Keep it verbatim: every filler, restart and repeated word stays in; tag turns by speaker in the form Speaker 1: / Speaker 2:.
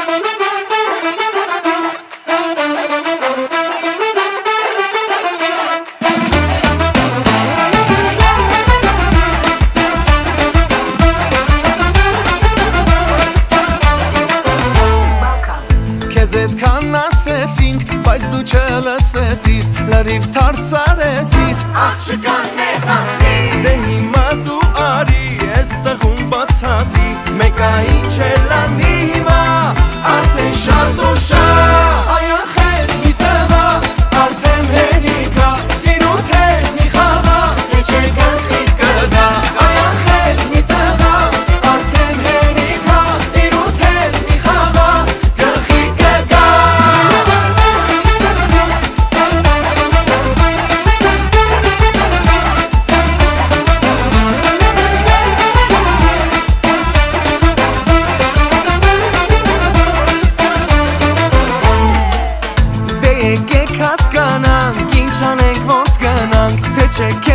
Speaker 1: Այդքան ասեցինք, բայց դու չլսեցիր, լրիվ թարսարեցիր,
Speaker 2: աղջկան նեղացրիր։
Speaker 1: Դե հիմա դու արի, ես տղում բացատրի, մեկայի չելանի հիմա, արդեն շատ ու շատ։ Այանխել մի տղա, արդեն հերիքա, սիրուտ հետ մի խաղա, թե չէ գլխիդ կգա։ Այանխել մի տղա, արդեն հերիքա, սիրուտ հետ մի խաղա, գլխիդ կգա։ Եկեք հասկանանք, ինչ անենք ոնց գնանք, թե չէ